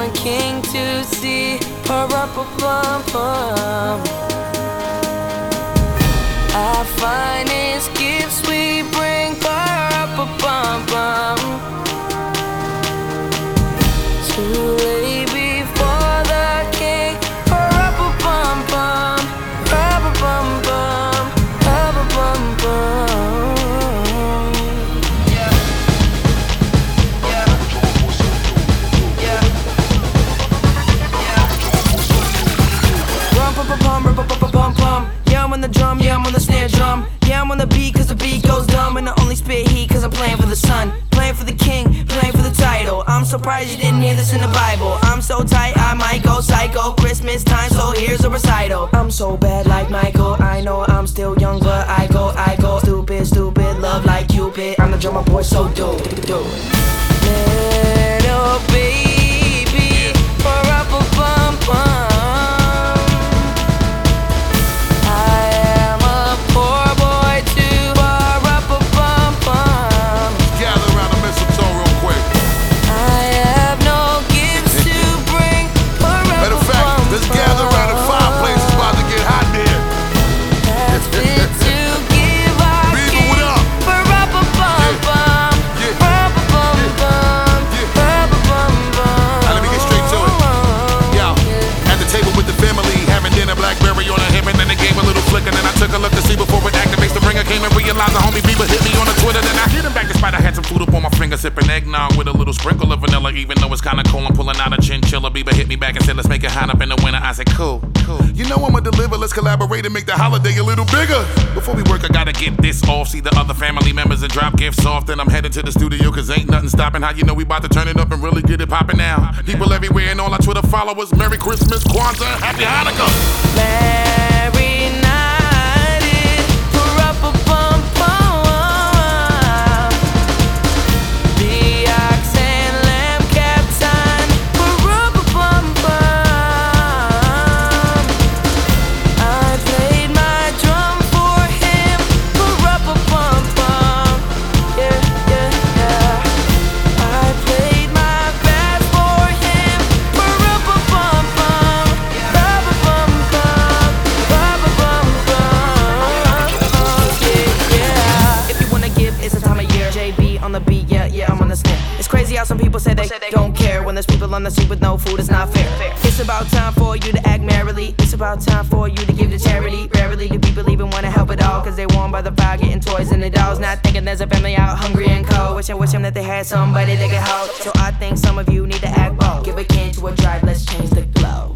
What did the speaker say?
newborn king to see. Pa-ra-pa-pum-pum. Our finest gifts we bring. Pa-ra-pa-pum-pum. To lay before the king. Pa-ra-pa-pum-pum. Pa-ra-pa-pum-pum. Pa-ra-pa-pum-pum. Yeah, I'm on the drum, yeah, I'm on the snare drum. Yeah, I'm on the beat cause the beat goes dumb. And I only spit heat cause I'm playing for the sun, playing for the king, playing for the title. I'm surprised you didn't hear this in the Bible. I'm so tight, I might go psycho. Christmas time, so here's a recital. I'm so bad like Michael, I know I'm still young but I go stupid, stupid, love like Cupid. I'm the drummer boy, so do it. Little baby, pa-ra-pa-pum-pum. Sipping eggnog with a little sprinkle of vanilla. Even though it's kinda cold, I'm pulling out a chinchilla. Bieber hit me back and said, let's make it hot up in the winter. I said, cool. You know I'ma deliver, let's collaborate and make the holiday a little bigger. Before we work, I gotta get this off. See the other family members and drop gifts off. Then I'm heading to the studio, cause ain't nothing stopping. How you know we about to turn it up and really get it popping now? People everywhere and all our Twitter followers, Merry Christmas, Kwanzaa, Happy Hanukkah. Merry night, pa-ra-pa-pum-pum. Some people say they don't care when there's people on the street with no food. It's not fair. It's about time for you to act merrily. It's about time for you to give to charity. Rarely do people even want to help at all, cause they warm by the fire getting toys and the dolls, not thinking there's a family out hungry and cold. Wishing that they had somebody they could hold. So I think some of you need to act bold. Give a can to a drive, let's change the glow.